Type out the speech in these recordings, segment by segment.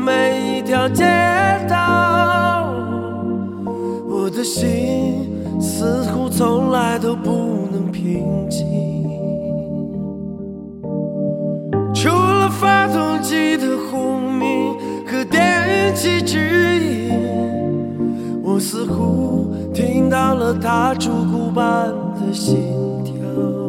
每一条街道，我的心似乎从来都不能平静。除了发动机的轰鸣和电气指引，我似乎听到了它烛骨般的心跳。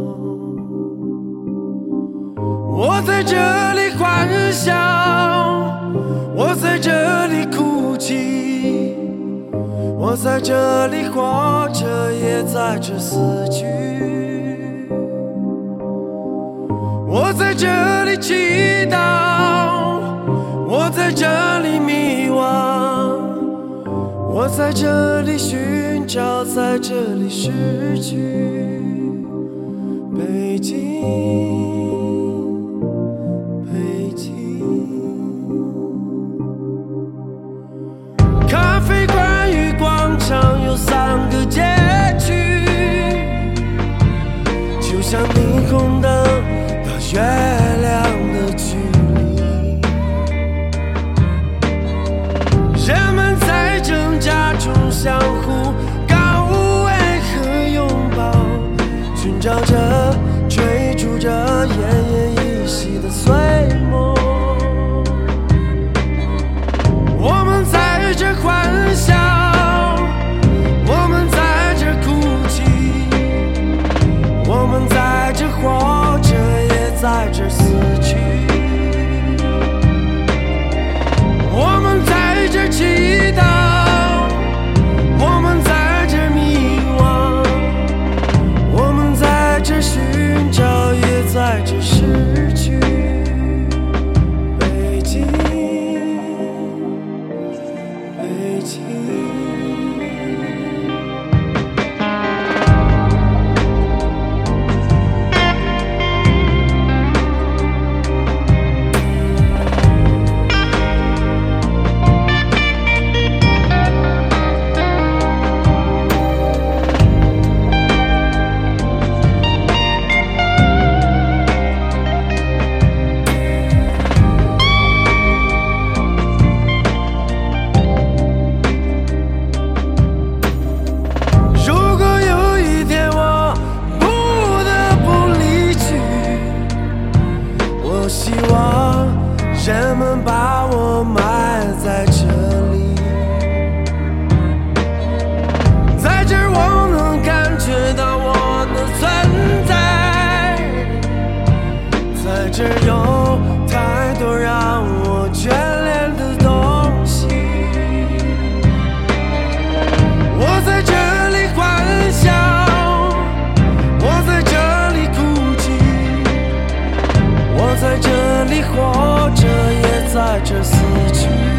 我在这里欢笑，我在这里哭泣，我在这里活着，也在这死去。我在这里祈祷，我在这里迷惘，我在这里寻找，在这里失去。北京，北京。咖啡馆与广场有3个街区，就像霓虹灯到月亮的距离。人们在挣扎中相互告慰和拥抱，寻找着追逐着奄奄一息的碎梦。我们在这欢笑，我们在这哭泣，我们在这活着，也在这死去。我们在这祈祷，我们在这迷惘，我们在这寻找，也在这失去。北京，北京。希望人们把我埋在这里，在这儿我能感觉到我的存在，在这儿有太多让我眷恋的东西。我在这里欢笑，我在这里哭泣，我在这里活着，也在这死去。